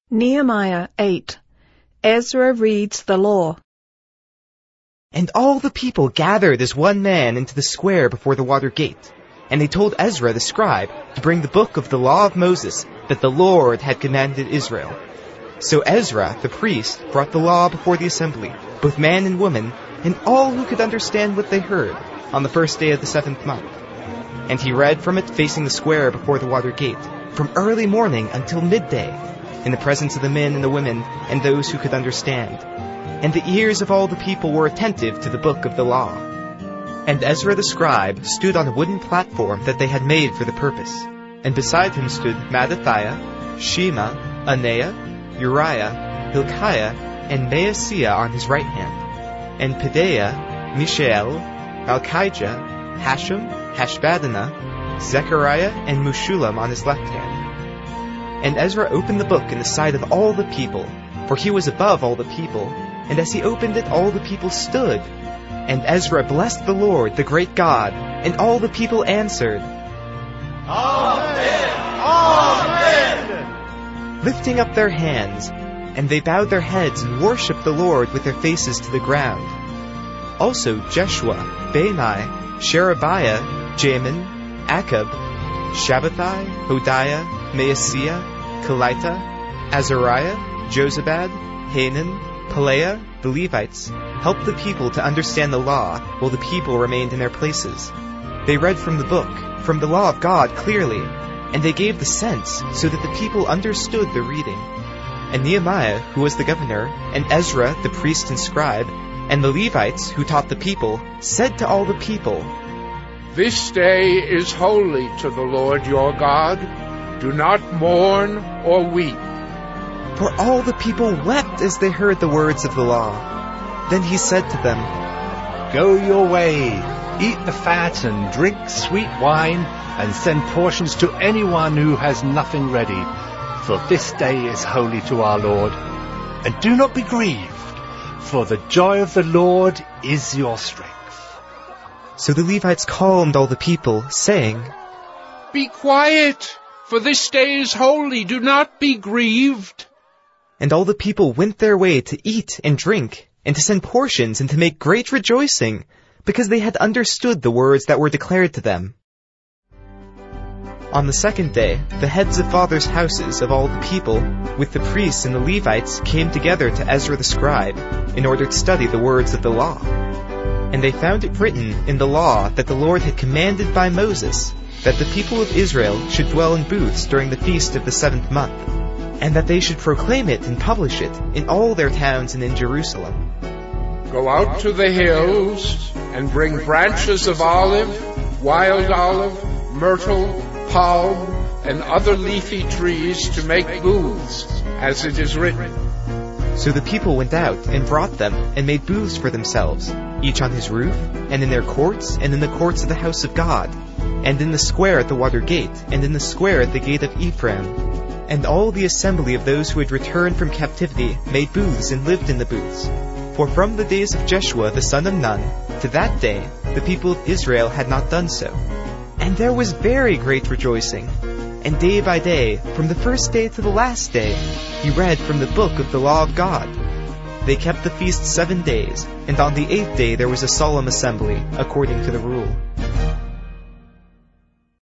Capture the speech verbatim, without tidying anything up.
Nehemiah eight. Ezra reads the law. And all the people gathered as one man into the square before the water gate. And they told Ezra the scribe to bring the book of the law of Moses that the Lord had commanded Israel. So Ezra, the priest, brought the law before the assembly, both man and woman, and all who could understand what they heard, on the first day of the seventh month. And he read from it facing the square before the water gate, from early morning until midday, in the presence of the men and the women and those who could understand. And the ears of all the people were attentive to the book of the law. And Ezra the scribe stood on a wooden platform that they had made for the purpose. And beside him stood Mattithiah, Shema, Anaiah, Uriah, Hilkiah, and Maaseiah on his right hand, and Pedaiah, Mishael, Malchijah, Hashem, Hashbaddanah, Zechariah, and Meshullam on his left hand. And Ezra opened the book in the sight of all the people, for he was above all the people, and as he opened it all the people stood. And Ezra blessed the Lord, the great God, and all the people answered, Amen! Amen! Lifting up their hands, and they bowed their heads and worshipped the Lord with their faces to the ground. Also Jeshua, Bani, Sherebiah, Jamin, Akab, Shabbatai, Hodiah, Maaseiah, Kelita, Azariah, Jozabad, Hanan, Pelaiah, the Levites, helped the people to understand the law while the people remained in their places. They read from the book, from the law of God clearly, and they gave the sense so that the people understood the reading. And Nehemiah, who was the governor, and Ezra, the priest and scribe, and the Levites, who taught the people, said to all the people, This day is holy to the Lord your God. Do not mourn or weep. For all the people wept as they heard the words of the law. Then he said to them, Go your way, eat the fat and drink sweet wine, and send portions to anyone who has nothing ready, for this day is holy to our Lord. And do not be grieved, for the joy of the Lord is your strength. So the Levites calmed all the people, saying, Be quiet, for this day is holy. Do not be grieved. And all the people went their way to eat and drink, and to send portions and to make great rejoicing, because they had understood the words that were declared to them. On the second day, the heads of fathers' houses of all the people, with the priests and the Levites, came together to Ezra the scribe, in order to study the words of the law. And they found it written in the law that the Lord had commanded by Moses, that the people of Israel should dwell in booths during the feast of the seventh month, and that they should proclaim it and publish it in all their towns and in Jerusalem. Go out to the hills and bring branches of olive, wild olive, myrtle, palm, and other leafy trees to make booths, as it is written. So the people went out and brought them and made booths for themselves, each on his roof, and in their courts, and in the courts of the house of God, and in the square at the water gate, and in the square at the gate of Ephraim. And all the assembly of those who had returned from captivity made booths and lived in the booths. For from the days of Jeshua the son of Nun to that day the people of Israel had not done so. And there was very great rejoicing. And day by day, from the first day to the last day, he read from the book of the law of God. They kept the feast seven days, and on the eighth day there was a solemn assembly, according to the rule.